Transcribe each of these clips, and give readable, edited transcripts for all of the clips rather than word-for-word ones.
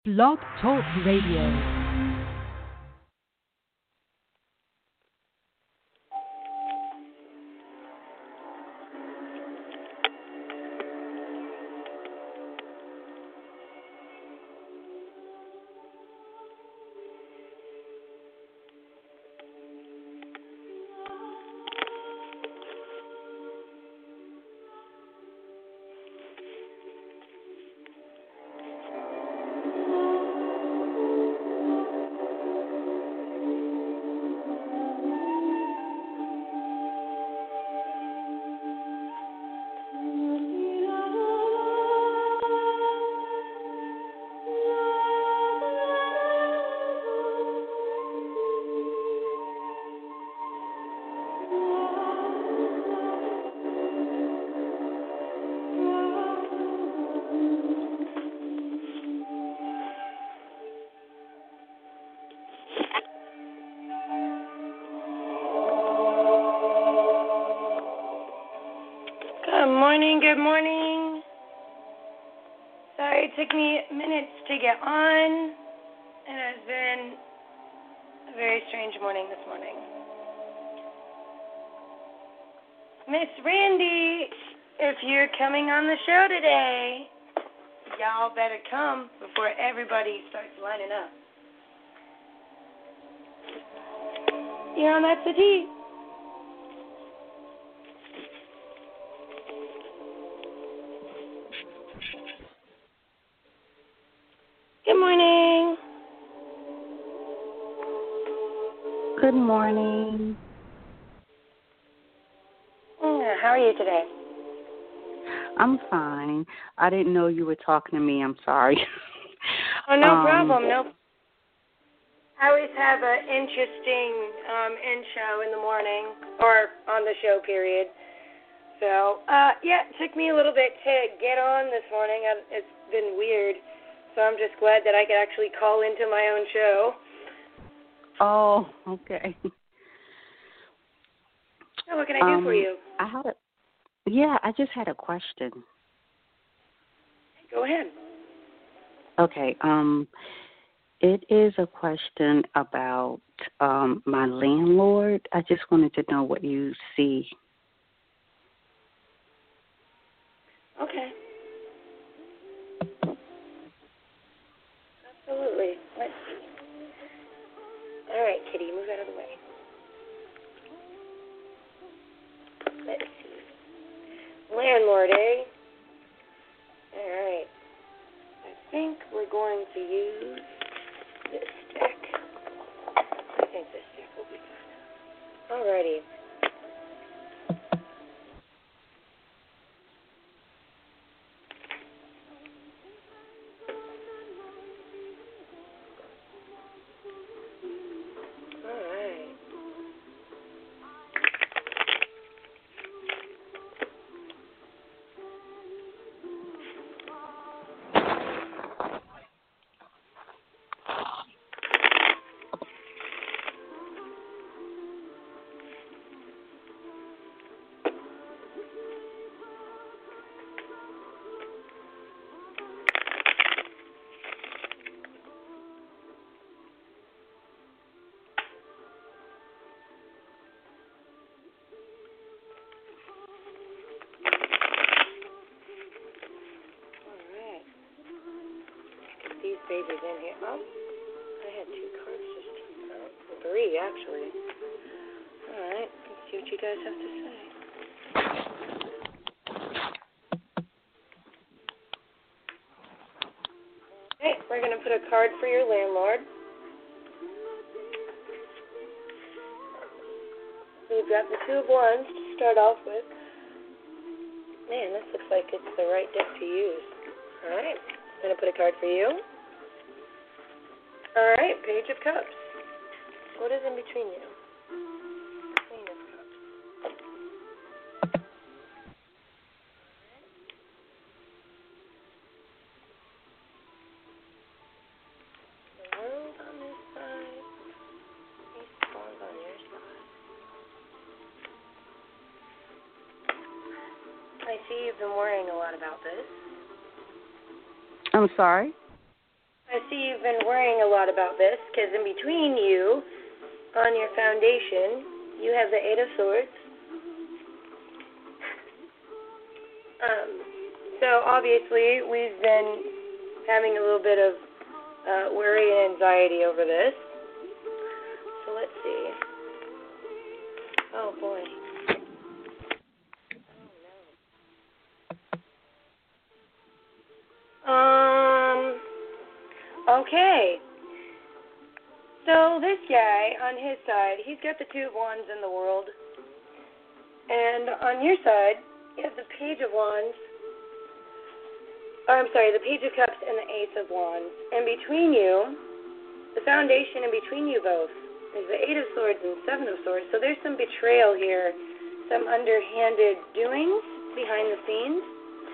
Blog Talk Radio. Good morning. Sorry it took me minutes to get on. It has been a very strange morning this morning. Miss Randy, if you're coming on the show today, y'all better come before everybody starts lining up. That's the tea. Good morning. Good morning. How are you today? I'm fine. I didn't know you were talking to me. I'm sorry. Oh, no problem. No. I always have an interesting intro in the morning or on the show, period. So, it took me a little bit to get on this morning. It's been weird. So I'm just glad that I could actually call into my own show. Oh, okay. So what can I do for you? I just had a question. Go ahead. Okay. It is a question about my landlord. I just wanted to know what you see. Okay. Absolutely. Let's see. All right, Kitty, move out of the way. Let's see. Landlord, eh? All right. I think we're going to use this deck. I think this deck will be fine. All righty. These babies in here. Oh, I had 2 cards just 3 actually. All right, let's see what you guys have to say. Okay, we're gonna put a card for your landlord. We've got the 2 of Wands to start off with. Man, this looks like it's the right deck to use. All right, I'm gonna put a card for you. All right, Page of Cups. What is in between you? Queen of Cups. The World on this side. Ace of Wands on your side. I see you've been worrying a lot about this. I'm sorry? I I see you've been worrying a lot about this, because in between you, on your foundation, you have the Eight of Swords. So obviously we've been having a little bit of worry and anxiety over this. So let's see. Oh boy. Okay. So this guy, on his side, he's got the Two of Wands in the world. And on your side, you have the Page of Wands. The Page of Cups and the Ace of Wands. And between you, the foundation in between you both is the Eight of Swords and Seven of Swords. So there's some betrayal here, some underhanded doings behind the scenes.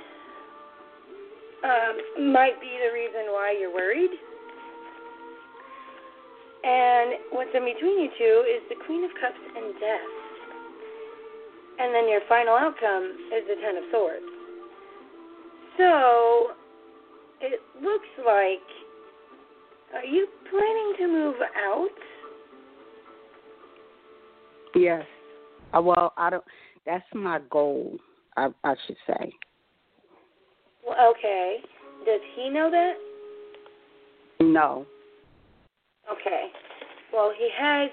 Might be the reason why you're worried. And what's in between you two is the Queen of Cups and Death. And then your final outcome is the Ten of Swords. So, it looks like, are you planning to move out? Yes. Well, that's my goal, I should say. Well, okay. Does he know that? No. Okay. Well, he has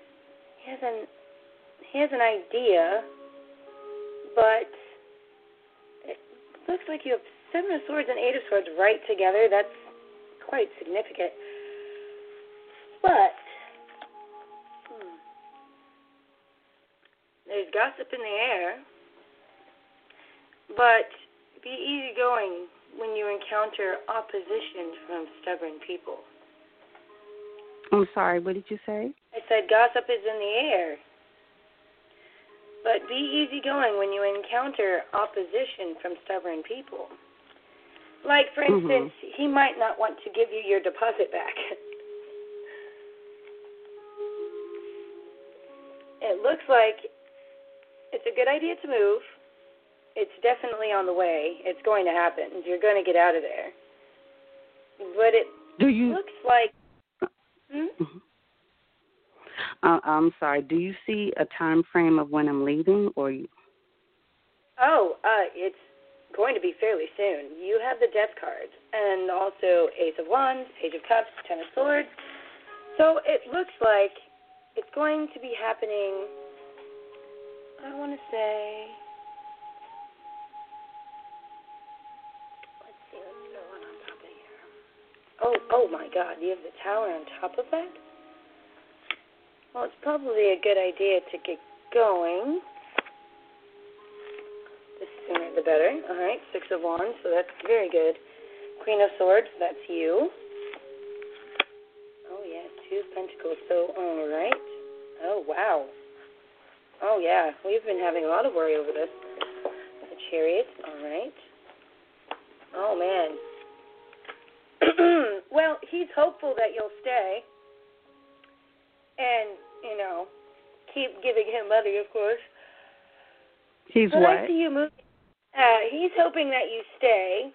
an idea, but it looks like you have Seven of Swords and Eight of Swords right together. That's quite significant. But there's gossip in the air. But be easygoing when you encounter opposition from stubborn people. I'm sorry, what did you say? I said gossip is in the air. But be easygoing when you encounter opposition from stubborn people. Like, for instance, he might not want to give you your deposit back. It looks like it's a good idea to move. It's definitely on the way. It's going to happen. You're going to get out of there. But it looks like... I'm sorry. Do you see a time frame of when I'm leaving, or you? It's going to be fairly soon. You have the Death card, and also Ace of Wands, Page of Cups, Ten of Swords. So it looks like it's going to be happening. I want to say. Let's see. Let's throw one on top of here. Oh my God! You have the Tower on top of that. Well, it's probably a good idea to get going. The sooner the better. All right, Six of Wands, so that's very good. Queen of Swords, that's you. Oh, yeah, Two of Pentacles, so all right. Oh, wow. Oh, yeah, we've been having a lot of worry over this. The Chariot, all right. Oh, man. Well, he's hopeful that you'll stay. And, keep giving him money, of course. He's but what? I see you moving. He's hoping that you stay.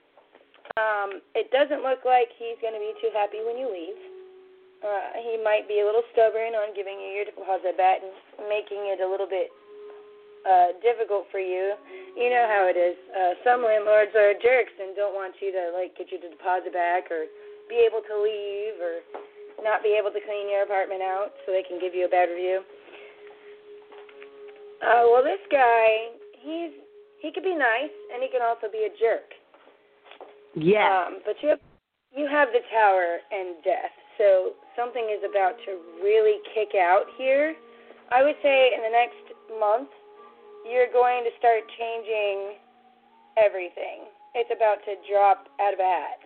It doesn't look like he's going to be too happy when you leave. He might be a little stubborn on giving you your deposit back and making it a little bit difficult for you. You know how it is. Some landlords are jerks and don't want you to, get your deposit back or be able to leave or not be able to clean your apartment out so they can give you a bad review. Well, this guy, he could be nice, and he can also be a jerk. Yeah. But you have the Tower and Death, so something is about to really kick out here. I would say in the next month, you're going to start changing everything. It's about to drop out of a hat.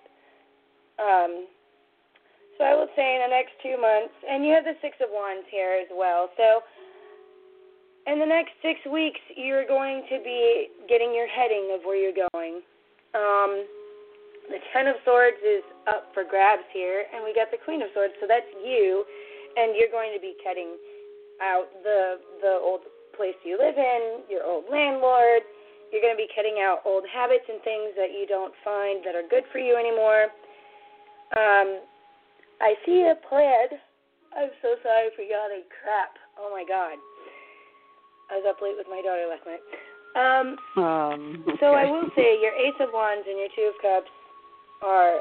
So I would say in the next 2 months, and you have the Six of Wands here as well, so in the next 6 weeks, you're going to be getting your heading of where you're going. The Ten of Swords is up for grabs here, and we got the Queen of Swords, so that's you, and you're going to be cutting out the old place you live in, your old landlord. You're going to be cutting out old habits and things that you don't find that are good for you anymore. I see a plan. I'm so sorry for yawning. Crap. Oh, my God. I was up late with my daughter last night. Okay. So I will say your Ace of Wands and your Two of Cups are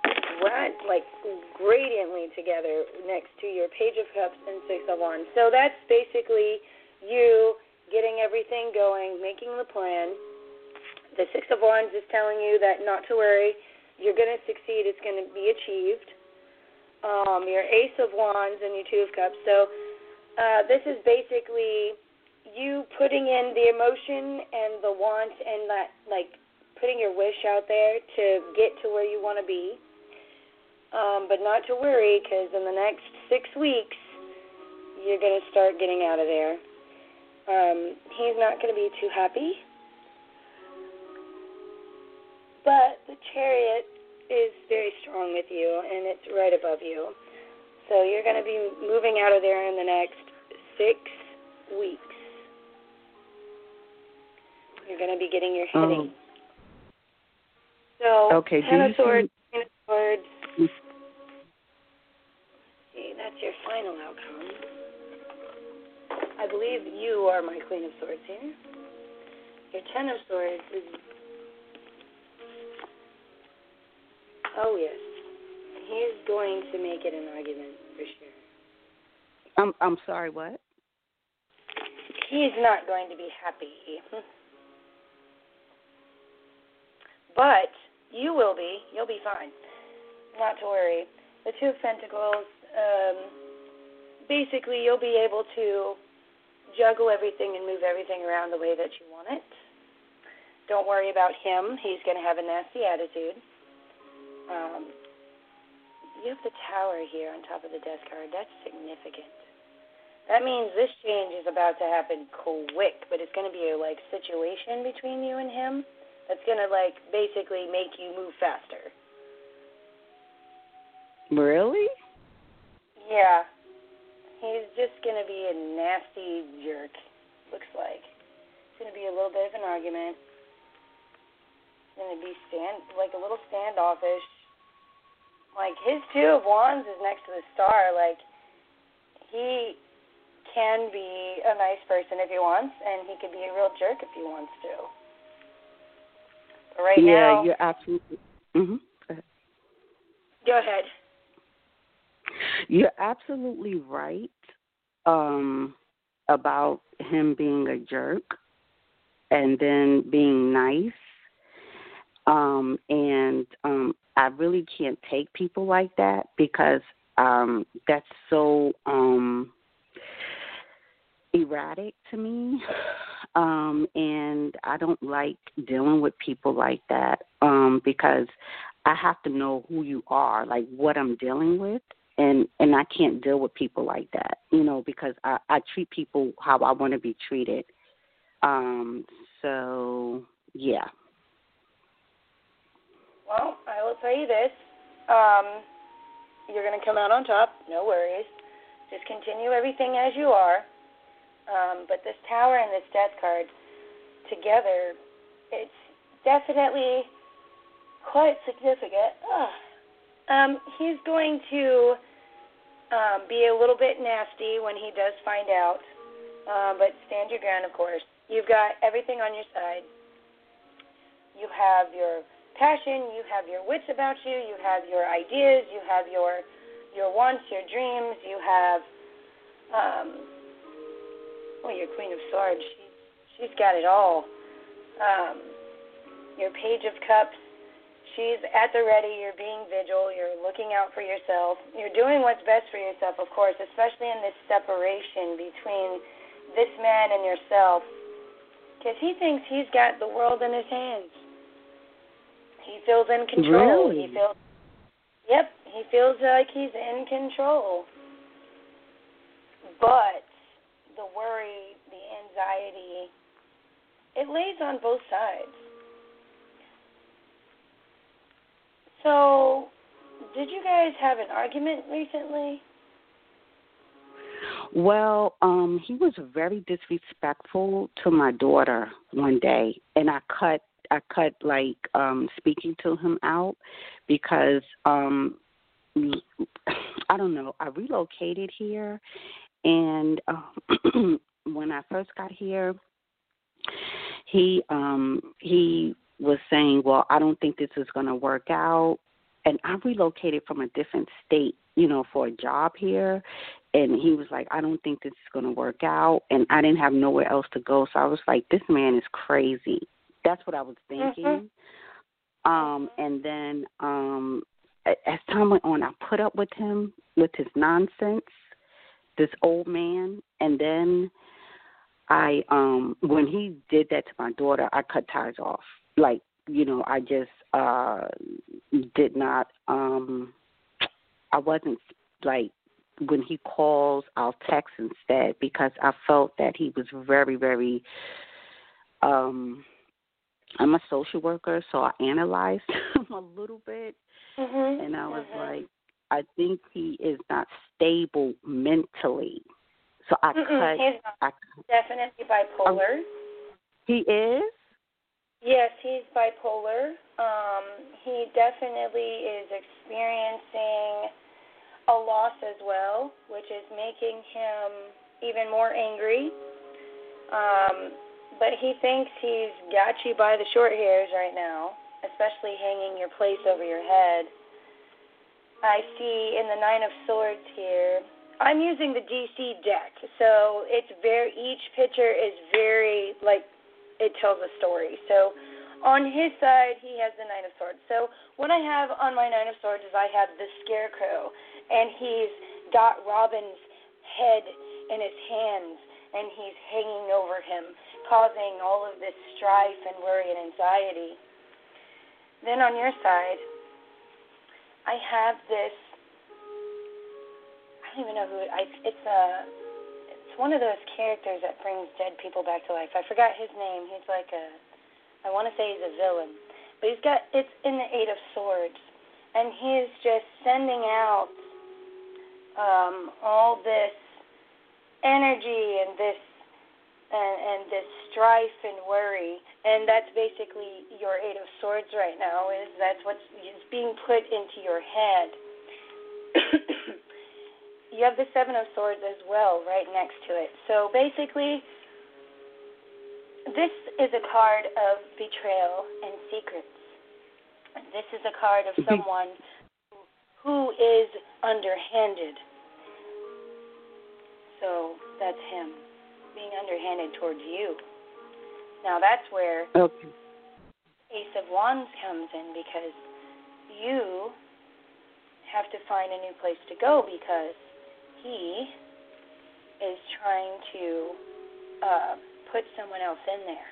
gradiently together next to your Page of Cups and Six of Wands. So that's basically you getting everything going, making the plan. The Six of Wands is telling you that not to worry, you're going to succeed, it's going to be achieved. Your Ace of Wands and your Two of Cups. So this is basically you putting in the emotion and the want and that, putting your wish out there to get to where you want to be. But not to worry, because in the next 6 weeks, you're going to start getting out of there. He's not going to be too happy. But the Chariot is very strong with you, and it's right above you. So you're going to be moving out of there in the next 6 weeks. You're going to be getting your heading. So, okay, Ten of Swords, Queen of Swords. See, that's your final outcome. I believe you are my Queen of Swords here. Your Ten of Swords is... Oh, yes. He's going to make it an argument, for sure. I'm sorry, what? He's not going to be happy. But you will be. You'll be fine. Not to worry. The Two of Pentacles, basically you'll be able to juggle everything and move everything around the way that you want it. Don't worry about him. He's going to have a nasty attitude. You have the Tower here on top of the Death card. That's significant. That means this change is about to happen quick, but it's going to be a situation between you and him that's going to basically make you move faster. Really? Yeah. He's just going to be a nasty jerk, looks like. It's going to be a little bit of an argument. It's going to be a little standoffish. His Two of Wands is next to the Star. He can be a nice person if he wants, and he can be a real jerk if he wants to. But right now... Yeah, you're absolutely... Mm-hmm. Go ahead. You're absolutely right about him being a jerk and then being nice. I really can't take people like that because that's so erratic to me. And I don't like dealing with people like that because I have to know who you are, what I'm dealing with. And I can't deal with people like that, because I treat people how I want to be treated. So, yeah. Well, I will tell you this. You're going to come out on top. No worries. Just continue everything as you are. But this Tower and this Death card together, it's definitely quite significant. He's going to be a little bit nasty when he does find out, but stand your ground, of course. You've got everything on your side. You have your passion, you have your wits about you, you have your ideas, you have your wants, your dreams, you have your Queen of Swords. She's got it all. Your Page of Cups. She's at the ready. You're being vigilant. You're looking out for yourself. You're doing what's best for yourself, of course, especially in this separation between this man and yourself, because he thinks he's got the world in his hands. He feels in control. Really? He feels like he's in control. But the worry, the anxiety, it lays on both sides. So, did you guys have an argument recently? Well, he was very disrespectful to my daughter one day, and I cut speaking to him out because I don't know. I relocated here, and when I first got here, he was saying, "Well, I don't think this is going to work out." And I relocated from a different state, for a job here, and he was like, "I don't think this is going to work out," and I didn't have nowhere else to go, so I was like, "This man is crazy." That's what I was thinking. And then as time went on, I put up with him, with his nonsense, this old man, and then I when he did that to my daughter, I cut ties off. Like, I just did not I wasn't like, when he calls, I'll text instead, because I felt that he was very, very I'm a social worker, so I analyzed him a little bit, and I was like, I think he is not stable mentally. So I cut. He's definitely bipolar. He is? Yes, he's bipolar. He definitely is experiencing a loss as well, which is making him even more angry. But he thinks he's got you by the short hairs right now, especially hanging your place over your head. I see in the Nine of Swords here, I'm using the DC deck, so it's each picture is very, it tells a story. So on his side, he has the Nine of Swords. So what I have on my Nine of Swords is I have the Scarecrow, and he's got Robin's head in his hands, and he's hanging over him, causing all of this strife and worry and anxiety. Then on your side, I have this, I don't even know who it's one of those characters that brings dead people back to life. I forgot his name. He's like I want to say he's a villain. But it's in the Eight of Swords, and he is just sending out all this energy and this strife and worry, and that's basically your Eight of Swords right now. That's what's being put into your head. You have the Seven of Swords as well right next to it. So basically, this is a card of betrayal and secrets. This is a card of someone who is underhanded. So that's him, being underhanded towards you. Now that's where Ace of Wands comes in, because you have to find a new place to go, because he is trying to put someone else in there.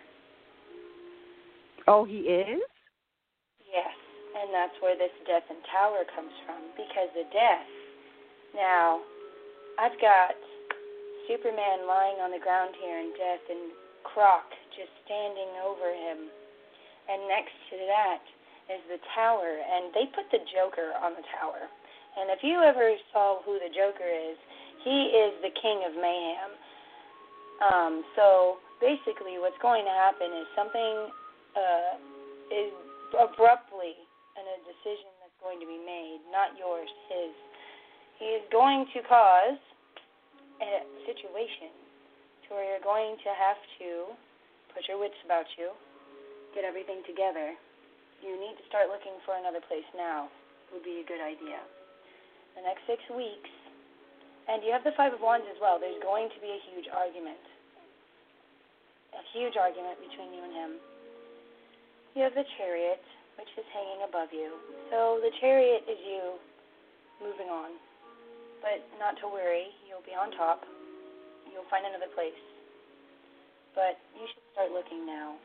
Oh, he is? Yes, and that's where this Death and Tower comes from, because the Death. Now, I've got Superman lying on the ground here in Death, and Croc just standing over him. And next to that is the Tower, and they put the Joker on the Tower. And if you ever saw who the Joker is, he is the king of mayhem. So basically what's going to happen is something is abruptly in a decision that's going to be made, not yours, his. He is going to cause a situation to where you're going to have to put your wits about you, get everything together. You need to start looking for another place now. Would be a good idea. The next 6 weeks, and you have the Five of Wands as well. There's going to be a huge argument between you and him. You have the Chariot, which is hanging above you. So the Chariot is you moving on, but not to worry. You'll be on top. You'll find another place, but you should start looking now.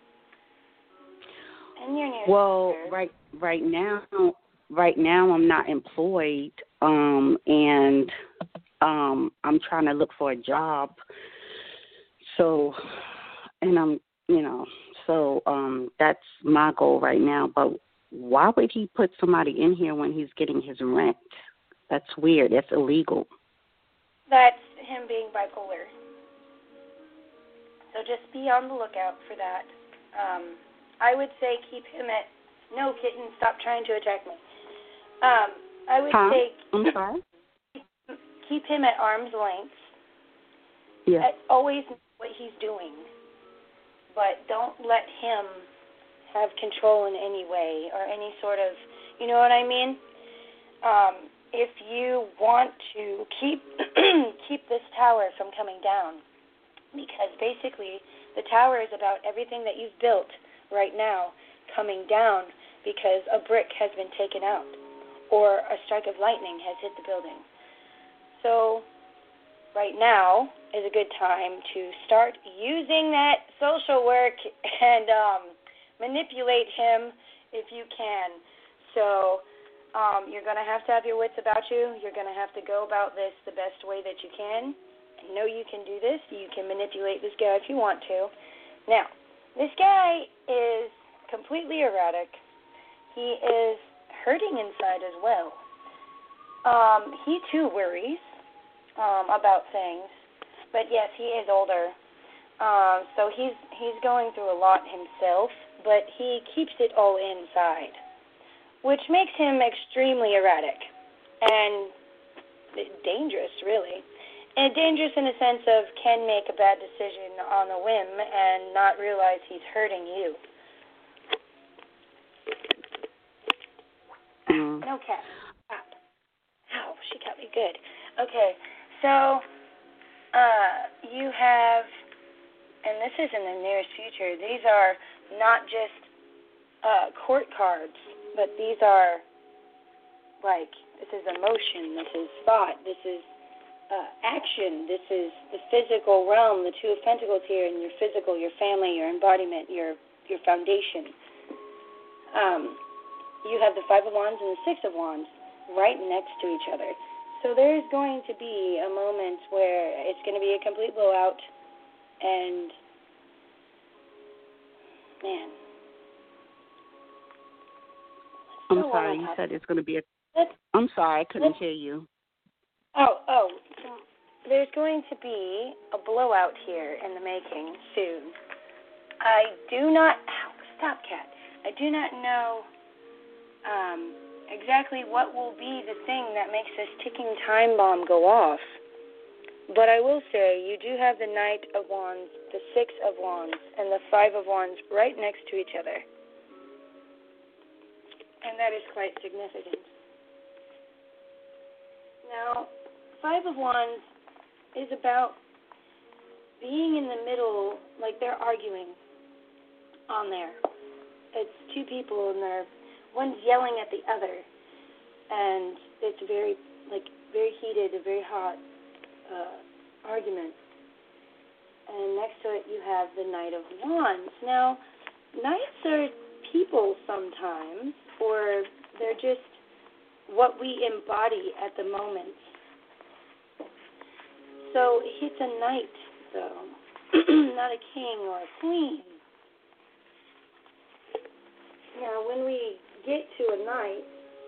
And you're near. Well, right now I'm not employed, and I'm trying to look for a job. So, and that's my goal right now. But why would he put somebody in here when he's getting his rent? That's weird. That's illegal. That's him being bipolar. So just be on the lookout for that. I would say keep him at, no, kitten, stop trying to attack me. I would say I'm sorry? keep him at arm's length. Yeah. Always know what he's doing, but don't let him have control in any way or any sort of, you know what I mean? If you want to keep this tower from coming down, because basically the tower is about everything that you've built right now coming down because a brick has been taken out or a strike of lightning has hit the building. So right now is a good time to start using that social work and manipulate him if you can. So you're going to have your wits about you. You're going to have to go about this the best way that you can. I know you can do this. You can manipulate this guy if you want to. Now, this guy is completely erratic. He is hurting inside as well. He too worries about things, but yes, he is older. So he's going through a lot himself, but he keeps it all inside, which makes him extremely erratic and dangerous, really. And dangerous in the sense of can make a bad decision on a whim and not realize he's hurting you. No cat. Ow, she got me good. Okay, so you have, and this is in the nearest future, these are not just court cards, but these are like, this is emotion, this is thought, this is action, this is the physical realm, the Two of Pentacles here, and your physical, your family, your embodiment, your foundation. You have the Five of Wands and the Six of Wands right next to each other. So there's going to be a moment where it's going to be a complete blowout, and man. I'm sorry, you said it's going to be I'm sorry, I couldn't hear you. Oh, there's going to be a blowout here in the making soon. I do not know exactly what will be the thing that makes this ticking time bomb go off. But I will say you do have the Knight of Wands, the Six of Wands, and the Five of Wands right next to each other. And that is quite significant. Now, Five of Wands is about being in the middle, like they're arguing on there. It's two people and one's yelling at the other, and it's very heated, a very hot argument. And next to it you have the Knight of Wands. Now, knights are people sometimes, or they're just what we embody at the moment. So it's a knight, though, not a king or a queen. Now, when we get to a knight,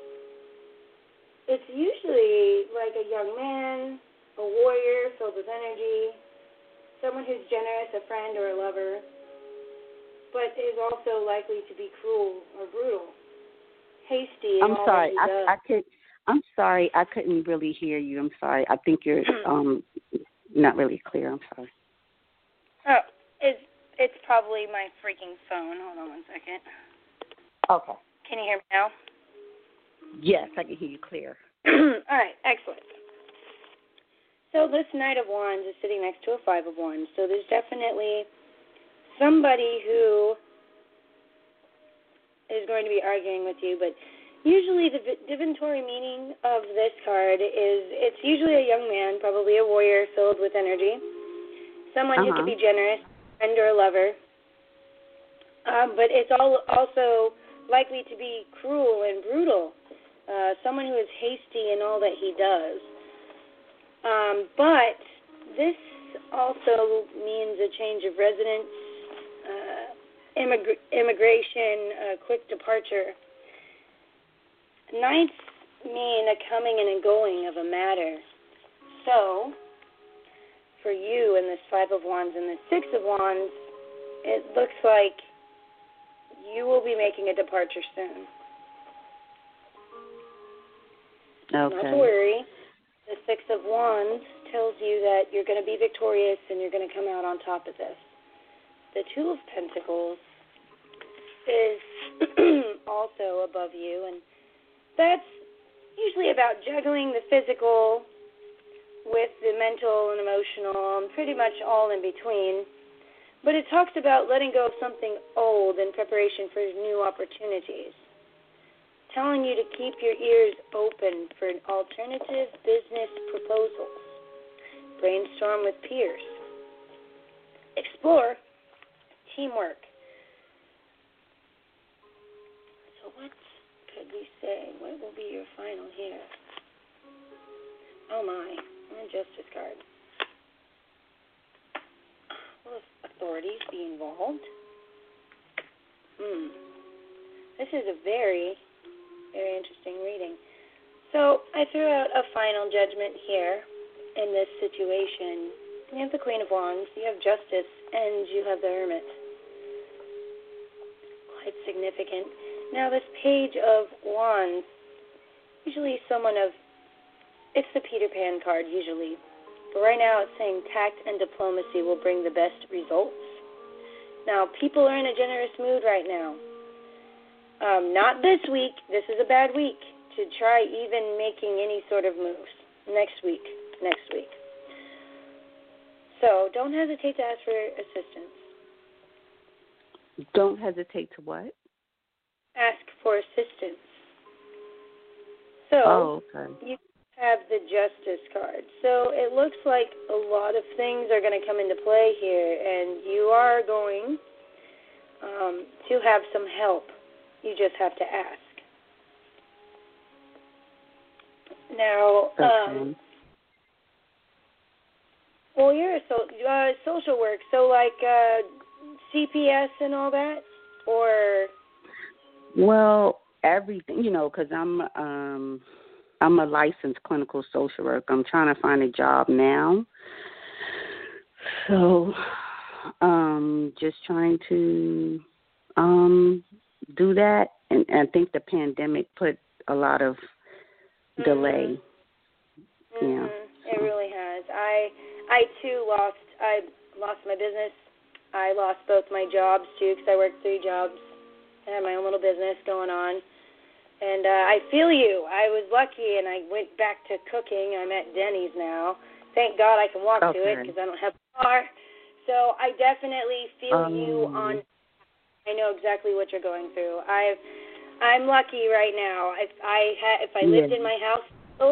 it's usually like a young man, a warrior filled with energy, someone who's generous, a friend or a lover, but is also likely to be cruel or brutal, hasty in all that he does. I'm sorry, I couldn't really hear you. I'm sorry. I think you're not really clear. I'm sorry. Oh, it's probably my freaking phone. Hold on one second. Okay. Can you hear me now? Yes, I can hear you clear. All right, excellent. So this Knight of Wands is sitting next to a Five of Wands. So there's definitely somebody who is going to be arguing with you, but usually the divinatory meaning of this card is it's usually a young man, probably a warrior filled with energy, someone who could be generous, a friend or a lover, but it's also likely to be cruel and brutal, someone who is hasty in all that he does. But this also means a change of residence, immigration, quick departure. Knights mean a coming and a going of a matter. So, for you and this Five of Wands and the Six of Wands, it looks like you will be making a departure soon. Okay. Not to worry. The Six of Wands tells you that you're going to be victorious and you're going to come out on top of this. The Two of Pentacles is also above you, and that's usually about juggling the physical with the mental and emotional and pretty much all in between. But it talks about letting go of something old in preparation for new opportunities. Telling you to keep your ears open for alternative business proposals. Brainstorm with peers. Explore teamwork. So what could we say? What will be your final here? Oh my, Justice card. Will authorities be involved? This is a very interesting reading. So I threw out a final judgment here in this situation. You have the Queen of Wands, you have Justice, and you have the Hermit. Quite significant. Now this Page of Wands, usually it's the Peter Pan card usually. But right now it's saying tact and diplomacy will bring the best results. Now people are in a generous mood right now. Not this week. This is a bad week to try even making any sort of moves. Next week. So don't hesitate to ask for assistance. Don't hesitate to what? Ask for assistance. So okay. You have the Justice card. So it looks like a lot of things are going to come into play here, and you are going to have some help. You just have to ask. Now, well, you're a social work, so like CPS and all that, or? Well, everything, because I'm a licensed clinical social worker. I'm trying to find a job now, so just trying to do that, and I think the pandemic put a lot of delay. Yeah, it really has. I too lost my business. I lost both my jobs too because I worked 3 jobs. I had my own little business going on, and I feel you. I was lucky, and I went back to cooking. I'm at Denny's now. Thank God I can walk to it because I don't have a car. So I definitely feel you on. I know exactly what you're going through. I'm lucky right now. If I lived in my house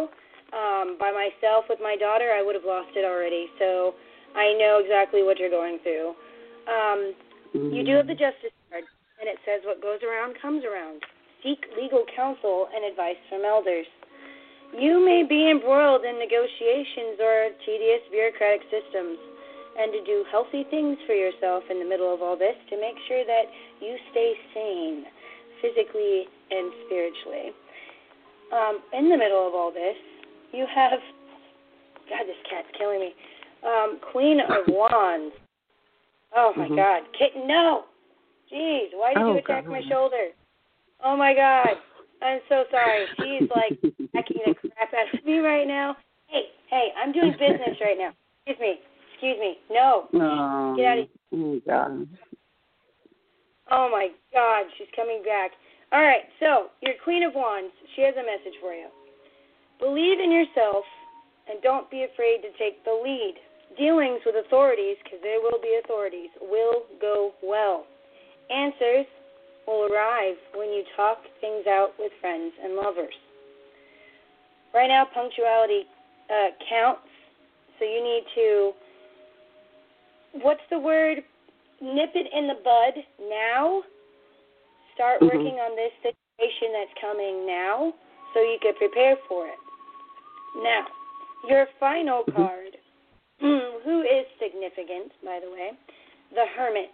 by myself with my daughter, I would have lost it already. So I know exactly what you're going through. You do have the Justice card, and it says what goes around comes around. Seek legal counsel and advice from elders. You may be embroiled in negotiations or tedious bureaucratic systems, and to do healthy things for yourself in the middle of all this to make sure that you stay sane physically and spiritually. In the middle of all this, you have, God, this cat's killing me, Queen of Wands. Oh, my God. Kitten, no. Jeez, why did you attack my shoulder? Oh, my God. I'm so sorry. She's, like, attacking the crap out of me right now. Hey, I'm doing business right now. Excuse me. No. Get out of here. Oh, God. Oh, my God. She's coming back. All right, so your Queen of Wands, she has a message for you. Believe in yourself and don't be afraid to take the lead. Dealings with authorities, because there will be authorities, will go well. Answers will arrive when you talk things out with friends and lovers. Right now, punctuality counts, so you need to, what's the word? Nip it in the bud now. Start working on this situation that's coming now so you can prepare for it. Now, your final card, who is significant, by the way, the Hermit.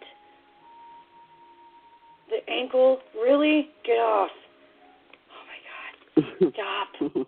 The ankle, really? Get off. Oh, my God. Stop.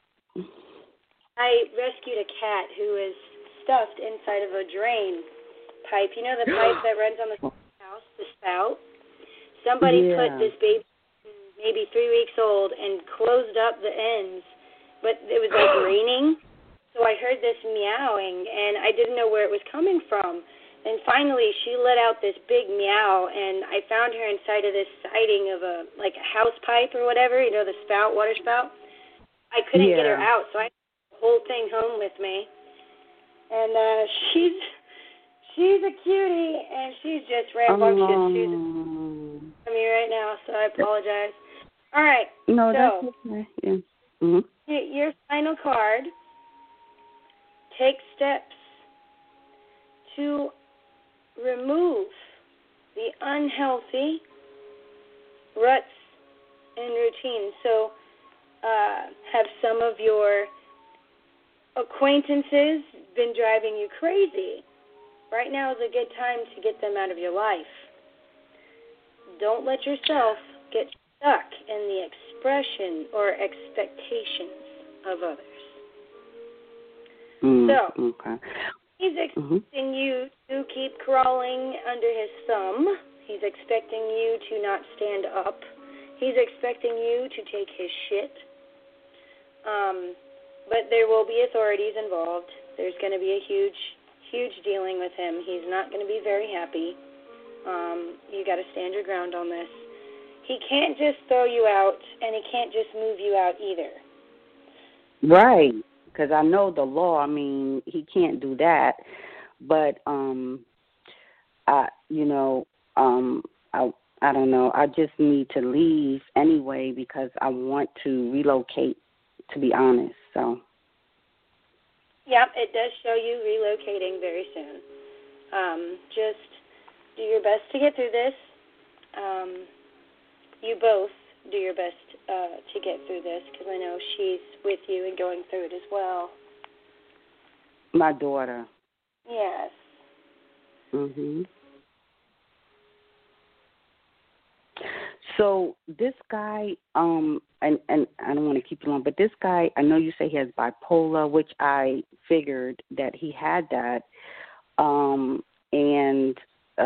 I rescued a cat who is stuffed inside of a drain pipe. You know the pipe that runs on the house, the spout? Somebody put this baby, maybe 3 weeks old, and closed up the ends but it was like raining. So I heard this meowing, and I didn't know where it was coming from. And finally, she let out this big meow, and I found her inside of this siding of a house pipe or whatever, the spout, water spout. I couldn't get her out, so I took the whole thing home with me. And she's a cutie, and she's just rambunctious. She's at me right now, so I apologize. All right. No, so, that's okay. Yeah. Mm-hmm. Your final card. Take steps to remove the unhealthy ruts and routines. So have some of your acquaintances been driving you crazy? Right now is a good time to get them out of your life. Don't let yourself get stuck in the expression or expectations of others. Okay. He's expecting you to keep crawling under his thumb. He's expecting you to not stand up. He's expecting you to take his shit. But there will be authorities involved. There's going to be a huge dealing with him. He's not going to be very happy. You got to stand your ground on this. He can't just throw you out, and he can't just move you out either. Right. Because I know the law. I mean, he can't do that. But I don't know. I just need to leave anyway because I want to relocate. To be honest, so. Yep, it does show you relocating very soon. Just do your best to get through this. You both do your best to get through this because I know she's with you and going through it as well. My daughter. Yes. Mhm. So this guy, and I don't want to keep you long, but this guy, I know you say he has bipolar, which I figured that he had that. And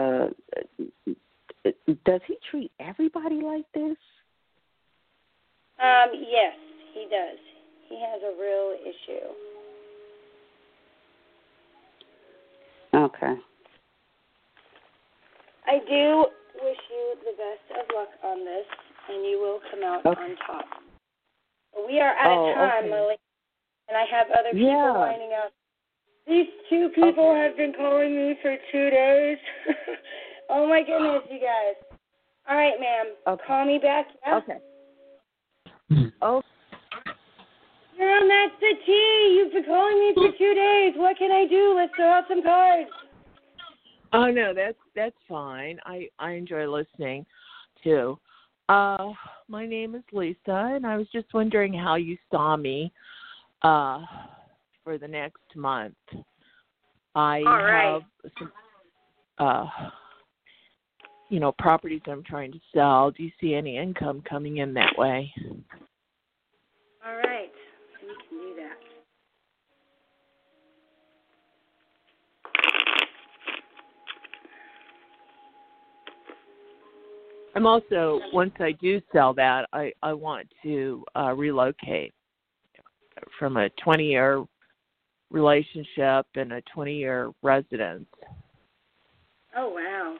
does he treat everybody like this? Yes, he does. He has a real issue. Okay. I do wish you the best of luck on this, and you will come out on top. We are out of time, Lily, and I have other people lining up. These two people have been calling me for 2 days. Oh, my goodness, you guys. All right, ma'am. Okay. Call me back, yeah? Okay. Oh. You're on That's the Tea. You've been calling me for 2 days. What can I do? Let's throw out some cards. Oh no, that's fine. I enjoy listening too. My name is Lisa, and I was just wondering how you saw me for the next month. I have some properties I'm trying to sell. Do you see any income coming in that way? All right, we can do that. I'm also, once I do sell that, I want to relocate from a 20-year relationship and a 20-year residence. Oh, wow.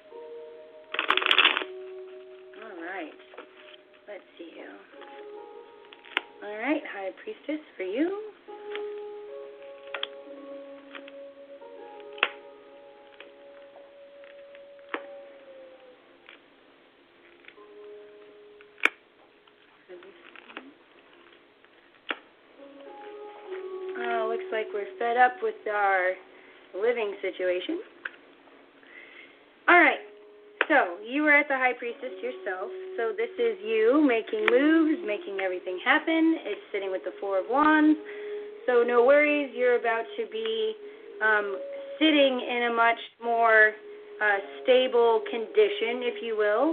All right. Let's see you. All right, High Priestess, for you. Looks like we're fed up with our living situation. All right, so you were at the High Priestess yourself. So this is you making moves, making everything happen. It's sitting with the Four of Wands. So no worries, you're about to be sitting in a much more stable condition, if you will.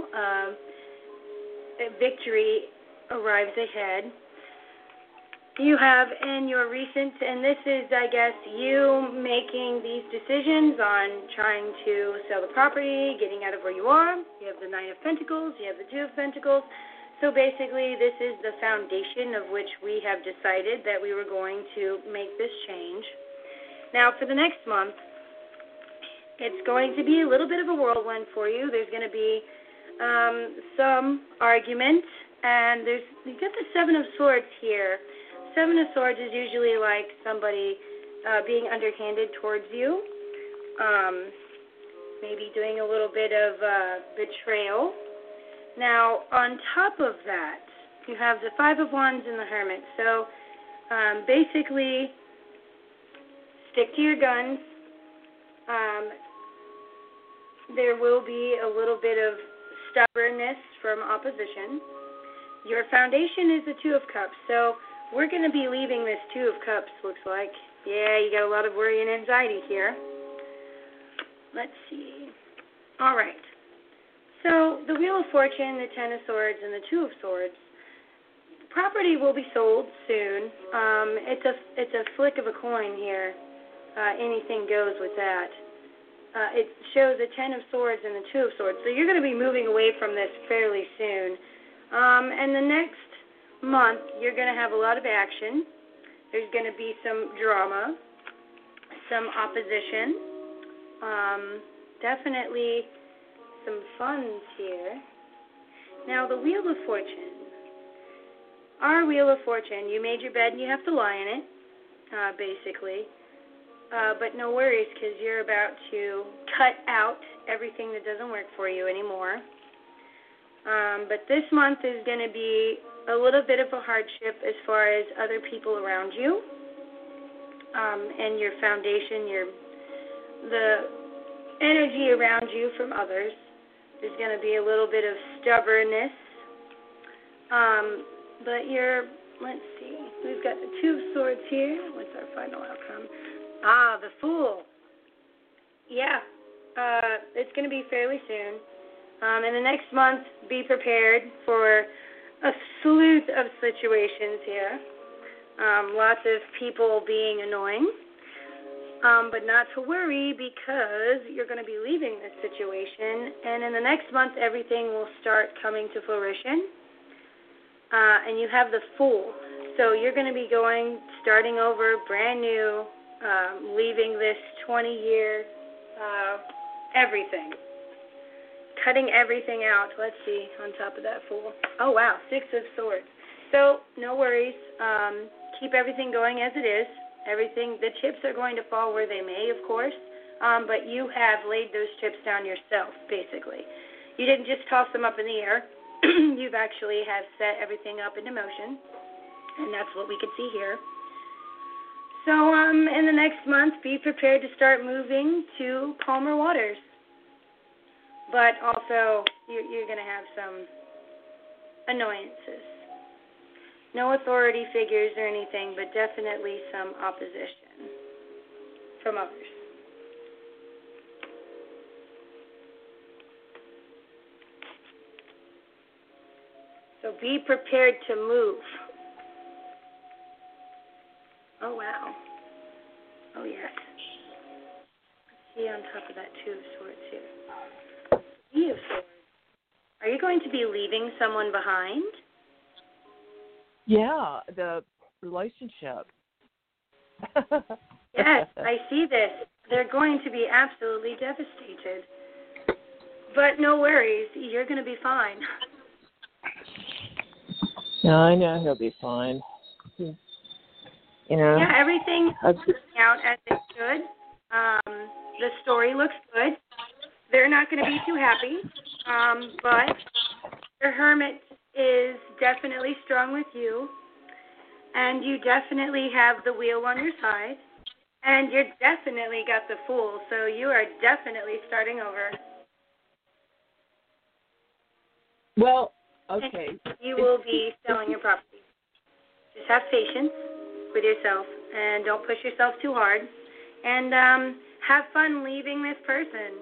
Victory arrives ahead. You have in your recent, and this is, I guess, you making these decisions on trying to sell the property, getting out of where you are. You have the Nine of Pentacles, you have the Two of Pentacles. So basically, this is the foundation of which we have decided that we were going to make this change. Now, for the next month, it's going to be a little bit of a whirlwind for you. There's going to be some argument, and you've got the Seven of Swords here. Seven of Swords is usually like somebody being underhanded towards you, maybe doing a little bit of betrayal. Now, on top of that, you have the Five of Wands and the Hermit. So, basically, stick to your guns. There will be a little bit of stubbornness from opposition. Your foundation is the Two of Cups. So, we're going to be leaving this Two of Cups, looks like. Yeah, you got a lot of worry and anxiety here. Let's see. All right. So the Wheel of Fortune, the Ten of Swords, and the Two of Swords, property will be sold soon. It's a flick of a coin here. Anything goes with that. It shows the Ten of Swords and the Two of Swords. So you're going to be moving away from this fairly soon. And the next month, you're going to have a lot of action. There's going to be some drama, some opposition, definitely some funds here. Now, the Wheel of Fortune. Our Wheel of Fortune, you made your bed and you have to lie in it, basically. But no worries, because you're about to cut out everything that doesn't work for you anymore. But this month is going to be a little bit of a hardship as far as other people around you, and your foundation, the energy around you from others. There's going to be a little bit of stubbornness. But let's see, we've got the Two of Swords here. What's our final outcome? The Fool. Yeah, it's going to be fairly soon. In the next month, be prepared for a slew of situations here. Lots of people being annoying. But not to worry, because you're going to be leaving this situation, and in the next month, everything will start coming to fruition. And you have the Fool. So you're going to be starting over, brand new, leaving this 20-year, everything. Cutting everything out. Let's see, on top of that Fool. Oh, wow, Six of Swords. So, no worries. Keep everything going as it is. The chips are going to fall where they may, of course, but you have laid those chips down yourself, basically. You didn't just toss them up in the air. You've actually have set everything up into motion, and that's what we could see here. So, in the next month, be prepared to start moving to calmer waters. But also, you're going to have some annoyances. No authority figures or anything, but definitely some opposition from others. So be prepared to move. Oh, wow. Oh, yes. Let's see on top of that Two of Swords here. Three of Swords. Are you going to be leaving someone behind? Yeah, the relationship. Yes, I see this. They're going to be absolutely devastated. But no worries, you're going to be fine. No, I know he'll be fine. You know. Yeah, everything is working out as it should. The story looks good. They're not going to be too happy, but the Hermit is definitely strong with you, and you definitely have the Wheel on your side, and you definitely got the Fool, so you are definitely starting over. Well, okay. And you will be selling your property. Just have patience with yourself, and don't push yourself too hard, and have fun leaving this person.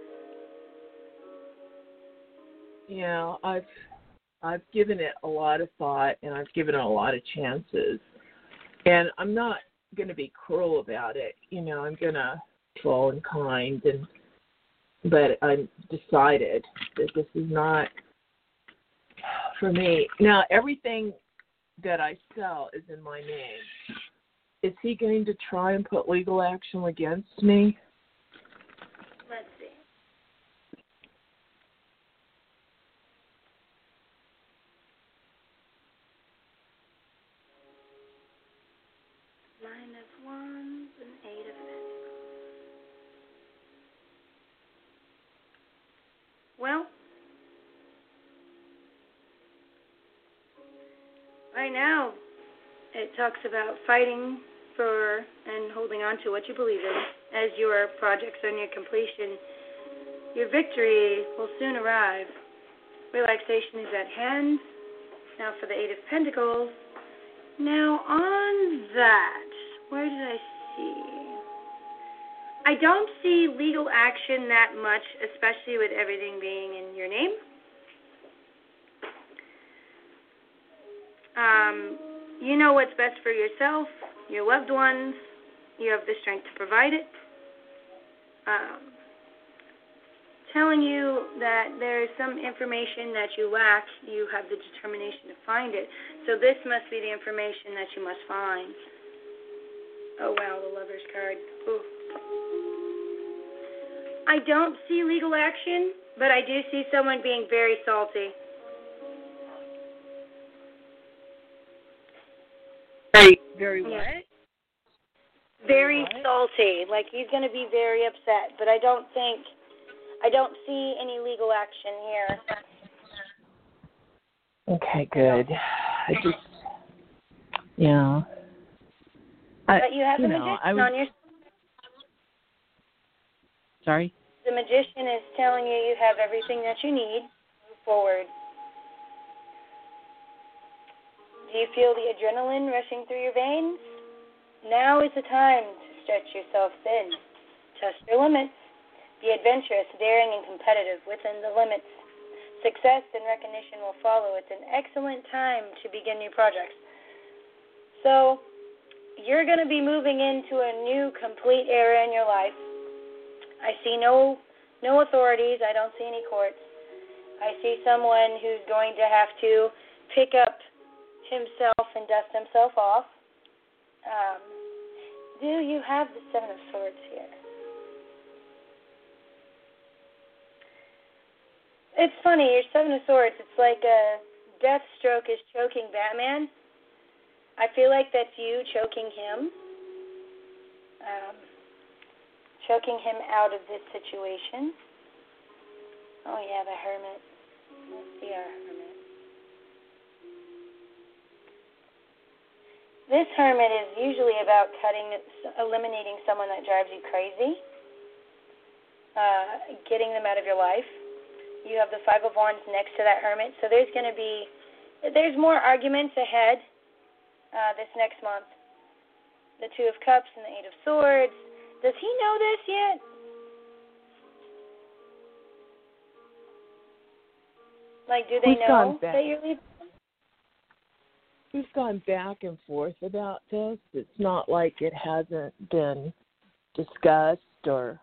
Yeah, I've given it a lot of thought, and I've given it a lot of chances. And I'm not going to be cruel about it. You know, I'm going to be and kind, but I'm decided that this is not for me. Now, everything that I sell is in my name. Is he going to try and put legal action against me? Let's see. Nine of Wands and Eight of Pentacles. Well, right now it talks about fighting for and holding on to what you believe in as your projects are near completion. Your victory will soon arrive. Relaxation is at hand. Now for the Eight of Pentacles. Now on that, where did I see? I don't see legal action that much, especially with everything being in your name. You know what's best for yourself, your loved ones. You have the strength to provide it. Telling you that there is some information that you lack, you have the determination to find it. So this must be the information that you must find. Oh, wow, the Lover's card. Ooh. I don't see legal action, but I do see someone being very salty. Very what? Yeah. Very salty. Like he's going to be very upset, but I don't see any legal action here. Okay, good. Yeah. But you have the Magician on your... Sorry? The Magician is telling you have everything that you need. Move forward. Do you feel the adrenaline rushing through your veins? Now is the time to stretch yourself thin. Test your limits. Be adventurous, daring, and competitive within the limits. Success and recognition will follow. It's an excellent time to begin new projects. So, you're going to be moving into a new, complete era in your life. I see no authorities. I don't see any courts. I see someone who's going to have to pick up himself and dust himself off. Do you have the Seven of Swords here? It's funny, your Seven of Swords, it's like a Deathstroke is choking Batman. I feel like that's you choking him. Choking him out of this situation. Oh yeah, the Hermit. Let's see our Hermit. This Hermit is usually about eliminating someone that drives you crazy, getting them out of your life. You have the Five of Wands next to that Hermit, so there's more arguments ahead this next month. The Two of Cups and the Eight of Swords. Does he know this yet? Like, do they know that you're leaving? We've gone back and forth about this. It's not like it hasn't been discussed or,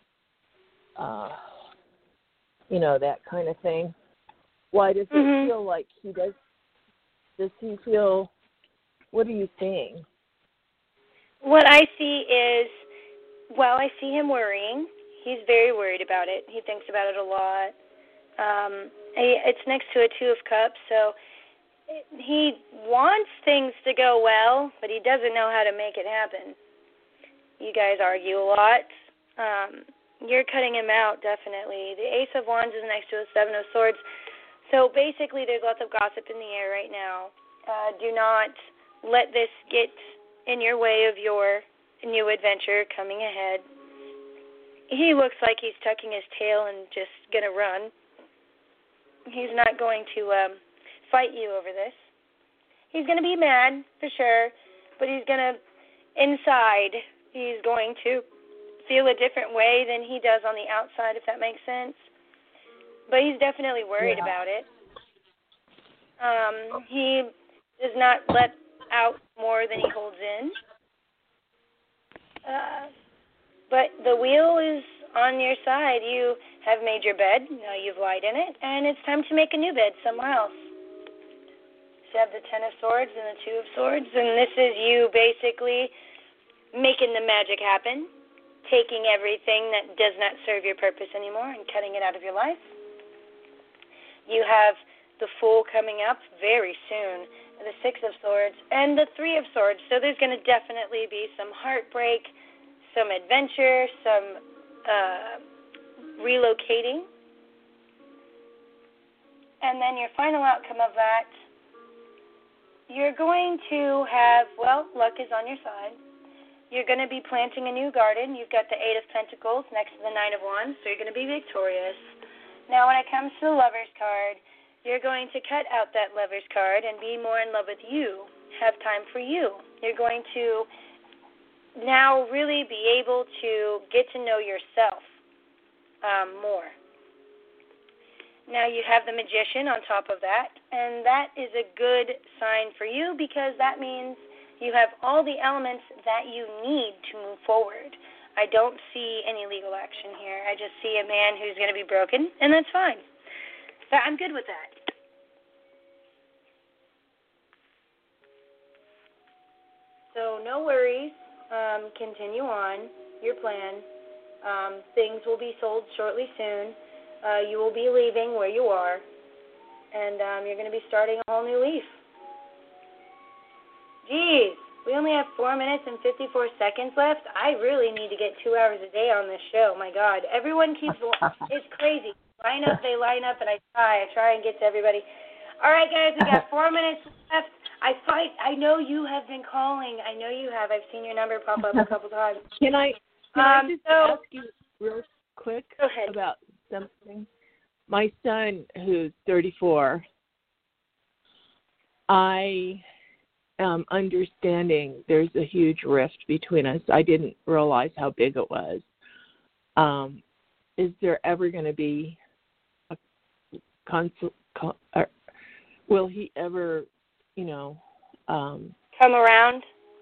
that kind of thing. Why does it feel like he does? Does he feel? What are you seeing? What I see is, I see him worrying. He's very worried about it. He thinks about it a lot. It's next to a Two of Cups, so he wants things to go well, but he doesn't know how to make it happen. You guys argue a lot. You're cutting him out, definitely. The Ace of Wands is next to a Seven of Swords. So basically there's lots of gossip in the air right now. Do not let this get in your way of your new adventure coming ahead. He looks like he's tucking his tail and just going to run. He's not going to fight you over this. He's going to be mad, for sure, but he's going to, inside, he's going to feel a different way than he does on the outside, if that makes sense. But he's definitely worried about it. He does not let out more than he holds in. But the wheel is on your side. You have made your bed. Now you've lied in it. And it's time to make a new bed somewhere else. You have the Ten of Swords and the Two of Swords, and this is you basically making the magic happen, taking everything that does not serve your purpose anymore and cutting it out of your life. You have the Fool coming up very soon, the Six of Swords, and the Three of Swords. So there's going to definitely be some heartbreak, some adventure, some relocating. And then your final outcome of that, you're going to have, well, luck is on your side. You're going to be planting a new garden. You've got the Eight of Pentacles next to the Nine of Wands, so you're going to be victorious. Now, when it comes to the Lover's card, you're going to cut out that Lover's card and be more in love with you, have time for you. You're going to now really be able to get to know yourself more. Now you have the Magician on top of that, and that is a good sign for you because that means you have all the elements that you need to move forward. I don't see any legal action here. I just see a man who's going to be broken, and that's fine. So I'm good with that. So no worries. Continue on your plan. Things will be sold shortly soon. You will be leaving where you are, and you're going to be starting a whole new leaf. Geez, we only have 4 minutes and 54 seconds left. I really need to get 2 hours a day on this show. My God, everyone keeps, it's crazy. They line up, and I try and get to everybody. All right, guys, we got 4 minutes left. I know you have been calling. I know you have. I've seen your number pop up a couple times. Can I just ask you real quick about something? My son, who's 34, I am understanding there's a huge rift between us. I didn't realize how big it was. Is there ever going to be a will he ever, come around?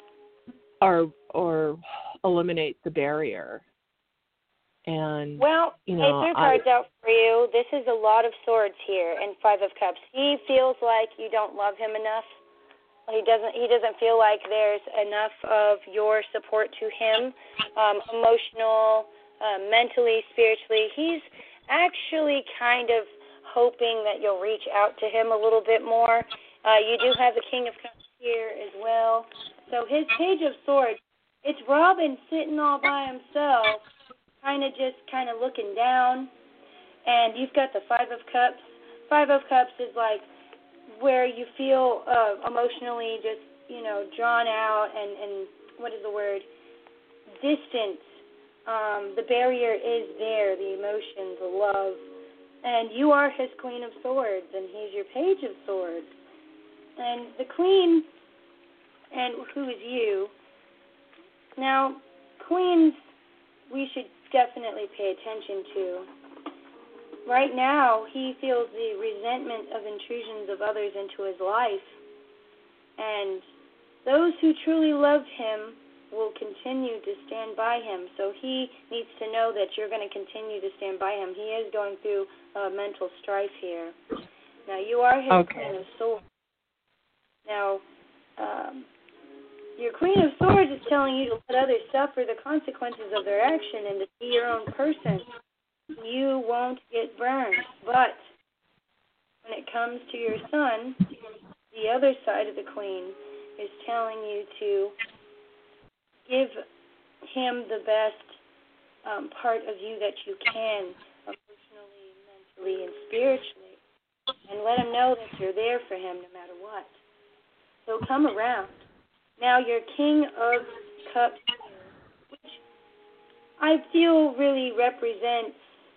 Or eliminate the barrier? And well, I threw cards out for you. This is a lot of swords here and Five of Cups. He feels like you don't love him enough. He doesn't feel like there's enough of your support to him, emotional, mentally, spiritually. He's actually kind of hoping that you'll reach out to him a little bit more. You do have the King of Cups here as well. So his Page of Swords, it's Robin sitting all by himself, kind of looking down, and you've got the Five of Cups. Five of Cups is like where you feel emotionally just, drawn out and what is the word? Distance. The barrier is there, the emotions, the love. And you are his Queen of Swords, and he's your Page of Swords. And the Queen, and who is you. Now, queens, we should definitely pay attention to. Right now, he feels the resentment of intrusions of others into his life. And those who truly love him will continue to stand by him. So he needs to know that you're going to continue to stand by him. He is going through mental strife here. Now, you are his Queen of Swords. Now, your Queen of Swords is telling you to let others suffer the consequences of their action and to be your own person. You won't get burned. But when it comes to your son, the other side of the Queen is telling you to give him the best part of you that you can, emotionally, mentally, and spiritually, and let him know that you're there for him no matter what. So come around. Now, your King of Cups, which I feel really represents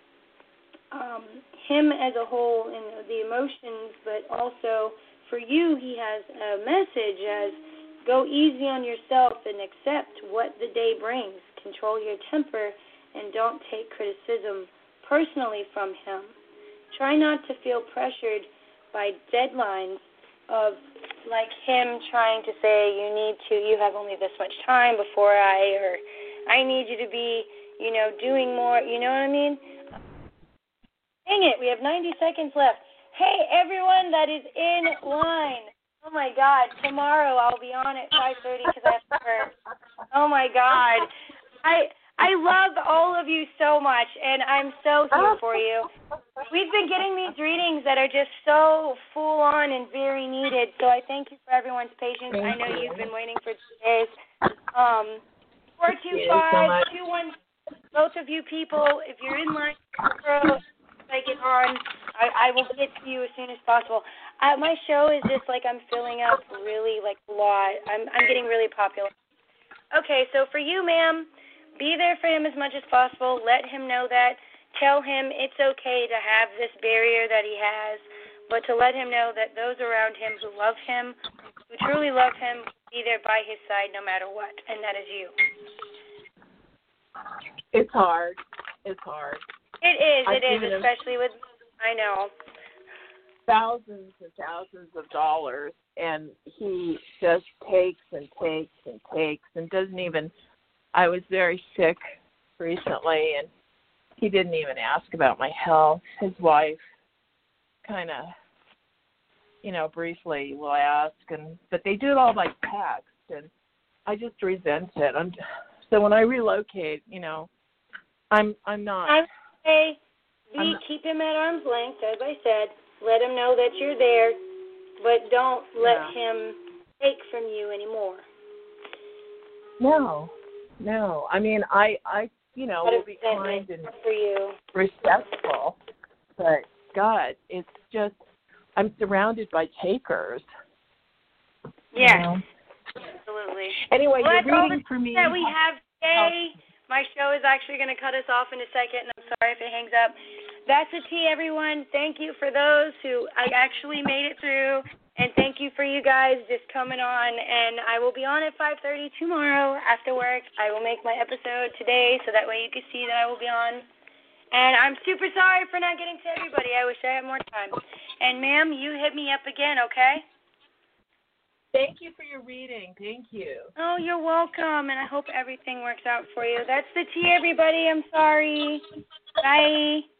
him as a whole and the emotions, but also for you, he has a message as go easy on yourself and accept what the day brings. Control your temper and don't take criticism personally from him. Try not to feel pressured by deadlines of like him trying to say you have only this much time before I need you to be, doing more, you know what I mean? Dang it, we have 90 seconds left. Hey, everyone that is in line, Oh my God! Tomorrow I'll be on at 5:30 because I have to work. Oh my God! I love all of you so much, and I'm so here for you. We've been getting these readings that are just so full on and very needed. So I thank you for everyone's patience. I know you've been waiting for 2 days. 425-21. Both of you people, if you're in line tomorrow, I get on. I will get to you as soon as possible. My show is just like I'm filling up really like a lot. I'm getting really popular. Okay, so for you, ma'am, be there for him as much as possible. Let him know that. Tell him it's okay to have this barrier that he has, but to let him know that those around him who love him, who truly love him, will be there by his side no matter what, and that is you. It's hard. It's hard. It is, especially with, I know. Thousands and thousands of dollars, and he just takes and takes and takes and doesn't even, I was very sick recently, and he didn't even ask about my health. His wife kind of, briefly will ask, but they do it all by text, and I just resent it. So when I relocate, I'm not. I say, keep him at arm's length, as I said. Let him know that you're there, but don't let him take from you anymore. No. I mean, I will be kind and respectful, but God, it's just I'm surrounded by takers. Yeah, absolutely. Anyway, well, you're reading for me. That we have today. My show is actually going to cut us off in a second, and I'm sorry if it hangs up. That's a tea, everyone. Thank you for those who actually made it through, and thank you for you guys just coming on. And I will be on at 5:30 tomorrow after work. I will make my episode today so that way you can see that I will be on. And I'm super sorry for not getting to everybody. I wish I had more time. And, ma'am, you hit me up again, okay? Thank you for your reading. Thank you. Oh, you're welcome, and I hope everything works out for you. That's the tea, everybody. I'm sorry. Bye.